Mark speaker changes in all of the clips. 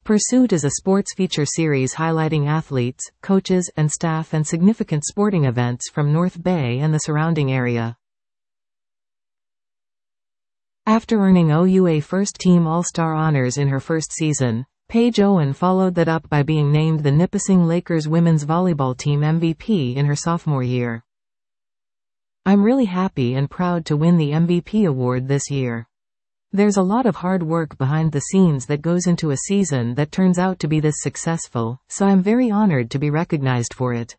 Speaker 1: Pursuit is a sports feature series highlighting athletes, coaches, and staff and significant sporting events from North Bay and the surrounding area. After earning OUA First Team All-Star honors in her first season, Paige Owen followed that up by being named the Nipissing Lakers women's volleyball team MVP in her sophomore year. "I'm really happy and proud to win the MVP award this year. There's a lot of hard work behind the scenes that goes into a season that turns out to be this successful, so I'm very honored to be recognized for it."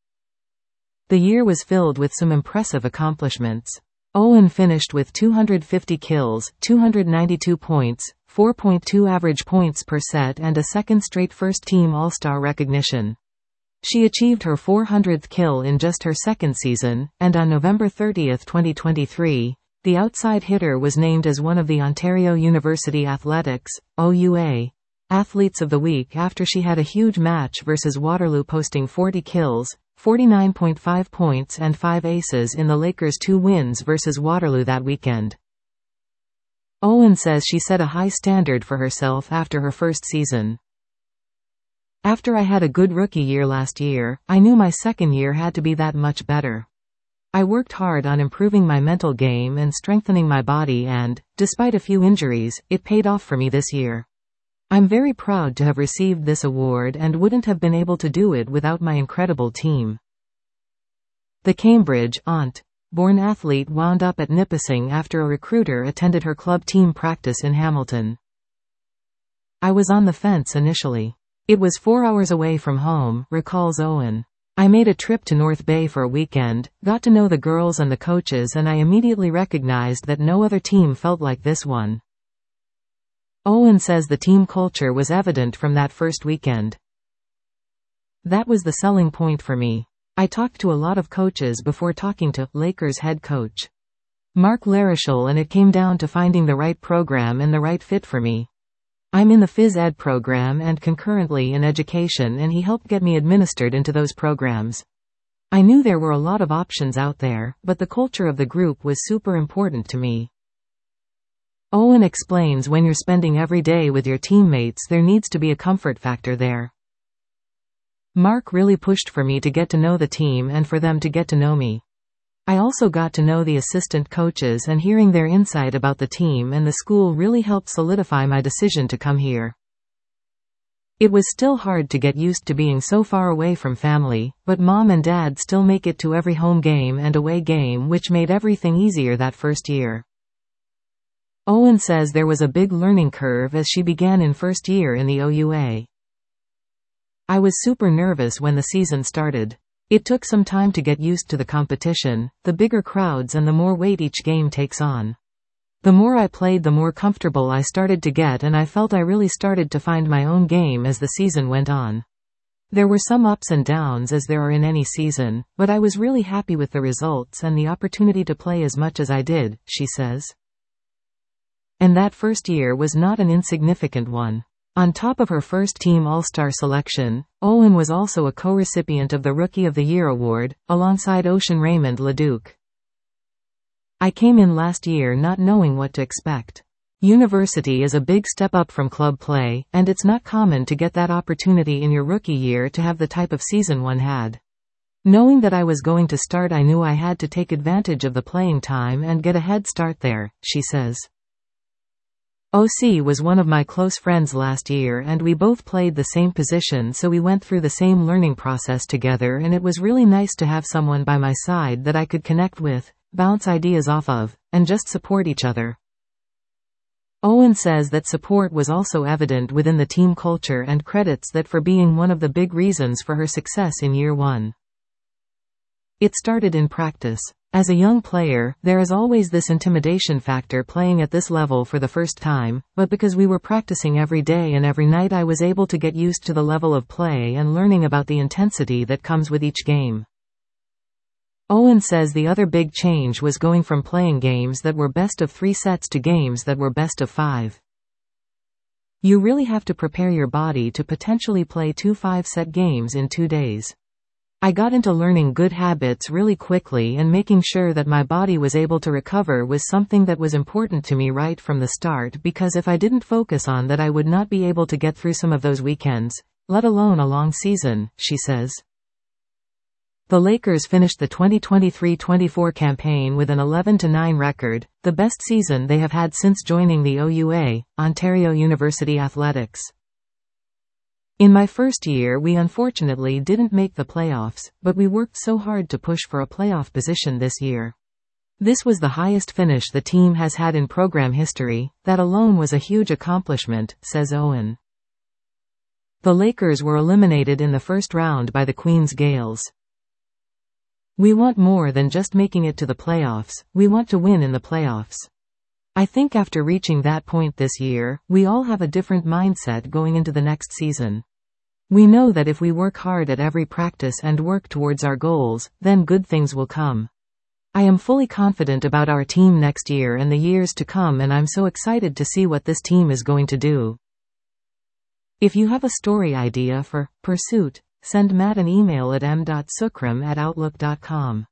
Speaker 1: The year was filled with some impressive accomplishments. Owen finished with 250 kills, 292 points, 4.2 average points per set and a second straight first-team All-Star recognition. She achieved her 400th kill in just her second season, and on November 30, 2023, the outside hitter was named as one of the Ontario University Athletics, OUA, Athletes of the Week after she had a huge match versus Waterloo, posting 40 kills, 49.5 points and 5 aces in the Lakers' 2 wins versus Waterloo that weekend. Owen says she set a high standard for herself after her first season. "After I had a good rookie year last year, I knew my second year had to be that much better. I worked hard on improving my mental game and strengthening my body and, despite a few injuries, it paid off for me this year. I'm very proud to have received this award and wouldn't have been able to do it without my incredible team." The Cambridge, Ont.-born athlete wound up at Nipissing after a recruiter attended her club team practice in Hamilton. "I was on the fence initially. It was 4 hours away from home," recalls Owen. "I made a trip to North Bay for a weekend, got to know the girls and the coaches, and I immediately recognized that no other team felt like this one." Owen says the team culture was evident from that first weekend. "That was the selling point for me. I talked to a lot of coaches before talking to Lakers head coach Mark Larichel, and it came down to finding the right program and the right fit for me. I'm in the phys ed program and concurrently in education, and he helped get me administered into those programs. I knew there were a lot of options out there, but the culture of the group was super important to me." Owen explains when you're spending every day with your teammates, there needs to be a comfort factor there. "Mark really pushed for me to get to know the team and for them to get to know me. I also got to know the assistant coaches, and hearing their insight about the team and the school really helped solidify my decision to come here. It was still hard to get used to being so far away from family, but Mom and Dad still make it to every home game and away game, which made everything easier that first year." Owen says there was a big learning curve as she began in first year in the OUA. "I was super nervous when the season started. It took some time to get used to the competition, the bigger crowds, and the more weight each game takes on. The more I played, the more comfortable I started to get, and I felt I really started to find my own game as the season went on. There were some ups and downs as there are in any season, but I was really happy with the results and the opportunity to play as much as I did," she says. And that first year was not an insignificant one. On top of her first-team All-Star selection, Owen was also a co-recipient of the Rookie of the Year award, alongside Ocean Raymond LeDuc. "I came in last year not knowing what to expect. University is a big step up from club play, and it's not common to get that opportunity in your rookie year to have the type of season one had. Knowing that I was going to start, I knew I had to take advantage of the playing time and get a head start there," she says. "OC was one of my close friends last year, and we both played the same position, so we went through the same learning process together, and it was really nice to have someone by my side that I could connect with, bounce ideas off of, and just support each other." Owen says that support was also evident within the team culture and credits that for being one of the big reasons for her success in year one. "It started in practice. As a young player, there is always this intimidation factor playing at this level for the first time, but because we were practicing every day and every night, I was able to get used to the level of play and learning about the intensity that comes with each game." Owen says the other big change was going from playing games that were best of 3 sets to games that were best of 5. "You really have to prepare your body to potentially play 2 5-set games in 2 days. I got into learning good habits really quickly, and making sure that my body was able to recover was something that was important to me right from the start, because if I didn't focus on that I would not be able to get through some of those weekends, let alone a long season, she says. The Lakers finished the 2023-24 campaign with an 11-9 record, the best season they have had since joining the OUA, Ontario University Athletics. In my first year we unfortunately didn't make the playoffs, but we worked so hard to push for a playoff position this year. This was the highest finish the team has had in program history. That alone was a huge accomplishment, says Owen. The Lakers were eliminated in the first round by the Queens Gales. We want more than just making it to the playoffs, we want to win in the playoffs. I think after reaching that point this year, we all have a different mindset going into the next season. We know that if we work hard at every practice and work towards our goals, then good things will come. I am fully confident about our team next year and the years to come, and I'm so excited to see what this team is going to do. If you have a story idea for Pursuit, send Matt an email at m.sukram@outlook.com.